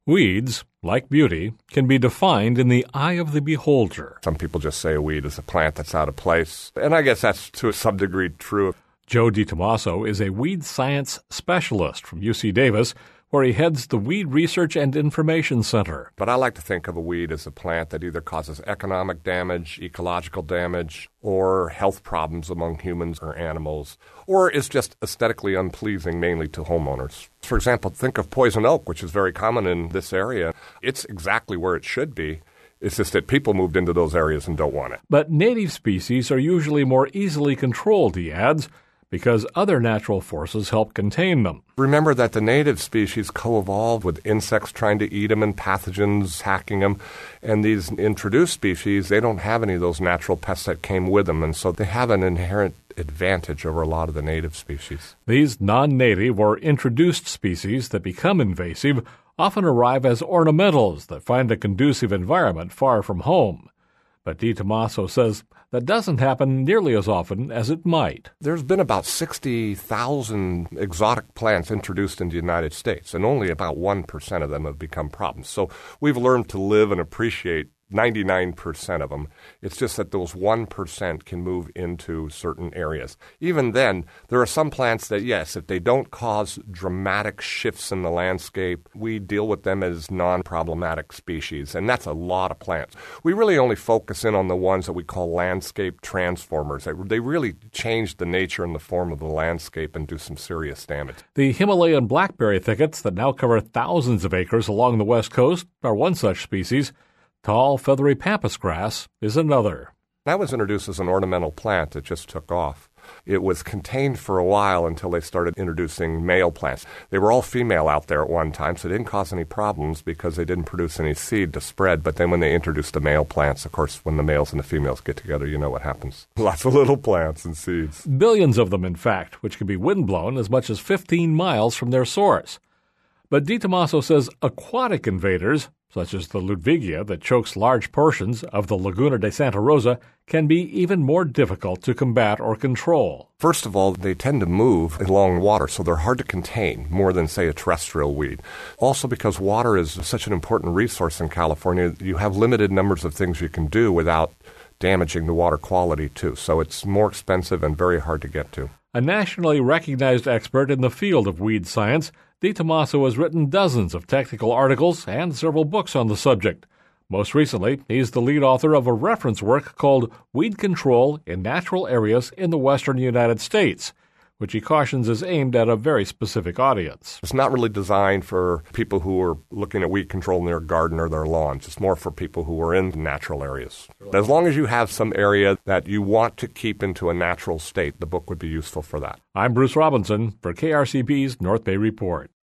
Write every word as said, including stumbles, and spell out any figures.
Weeds, like beauty, can be defined in the eye of the beholder. Some people just say a weed is a plant that's out of place, and I guess that's to some degree true. Joe DiTomaso is a weed science specialist from U C Davis, where he heads the Weed Research and Information Center. But I like to think of a weed as a plant that either causes economic damage, ecological damage, or health problems among humans or animals, or is just aesthetically unpleasing mainly to homeowners. For example, think of poison oak, which is very common in this area. It's exactly where it should be. It's just that people moved into those areas and don't want it. But native species are usually more easily controlled, he adds, because other natural forces help contain them. Remember that the native species co-evolved with insects trying to eat them and pathogens hacking them. And these introduced species, they don't have any of those natural pests that came with them, and so they have an inherent advantage over a lot of the native species. These non-native or introduced species that become invasive often arrive as ornamentals that find a conducive environment far from home. But DiTomaso says that doesn't happen nearly as often as it might. There's been about sixty thousand exotic plants introduced in the United States, and only about one percent of them have become problems. So we've learned to live and appreciate ninety-nine percent of them. It's just that those one percent can move into certain areas. Even then, there are some plants that, yes, if they don't cause dramatic shifts in the landscape, we deal with them as non-problematic species, and that's a lot of plants. We really only focus in on the ones that we call landscape transformers. They really change the nature and the form of the landscape and do some serious damage. The Himalayan blackberry thickets that now cover thousands of acres along the west coast are one such species. Tall, feathery pampas grass is another. That was introduced as an ornamental plant that just took off. It was contained for a while until they started introducing male plants. They were all female out there at one time, so it didn't cause any problems because they didn't produce any seed to spread. But then when they introduced the male plants, of course, when the males and the females get together, you know what happens. Lots of little plants and seeds. Billions of them, in fact, which can be windblown as much as fifteen miles from their source. But DiTomaso says aquatic invaders, such as the Ludwigia that chokes large portions of the Laguna de Santa Rosa, can be even more difficult to combat or control. First of all, they tend to move along water, so they're hard to contain, more than, say, a terrestrial weed. Also, because water is such an important resource in California, you have limited numbers of things you can do without damaging the water quality, too. So it's more expensive and very hard to get to. A nationally recognized expert in the field of weed science, DiTomaso has written dozens of technical articles and several books on the subject. Most recently, he's the lead author of a reference work called Weed Control in Natural Areas in the Western United States, which he cautions is aimed at a very specific audience. It's not really designed for people who are looking at weed control in their garden or their lawns. It's more for people who are in natural areas. As long as you have some area that you want to keep into a natural state, the book would be useful for that. I'm Bruce Robinson for K R C B's North Bay Report.